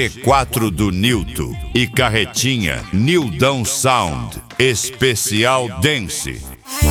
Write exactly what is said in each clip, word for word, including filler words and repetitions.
G quatro do Nilton e Carretinha Nildão Sound Especial Dance.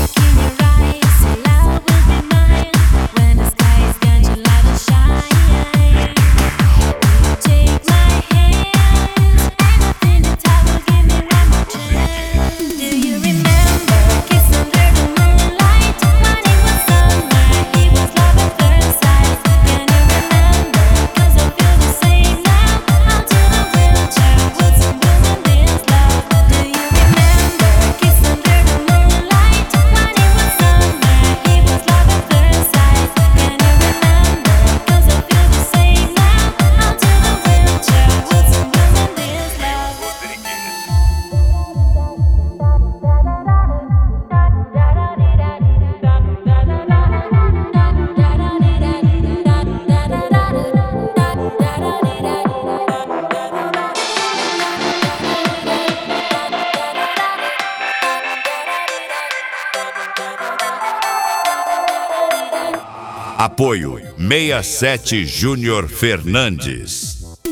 Apoio sessenta e sete Júnior Fernandes.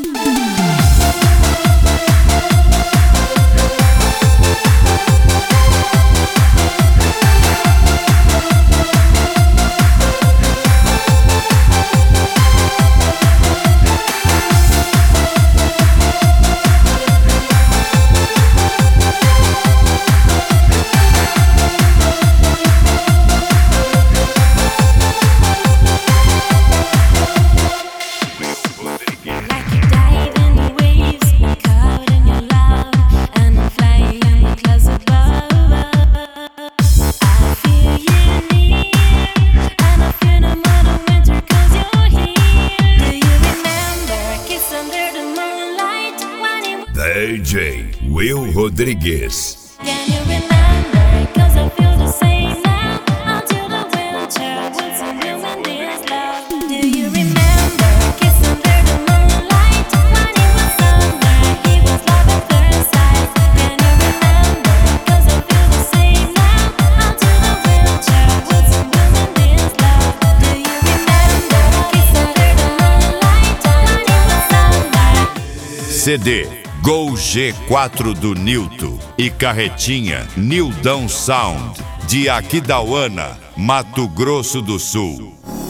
D J Will Rodrigues. C D Gol G quatro do Nilton e Carretinha Nildão Sound de Aquidauana, Mato Grosso do Sul.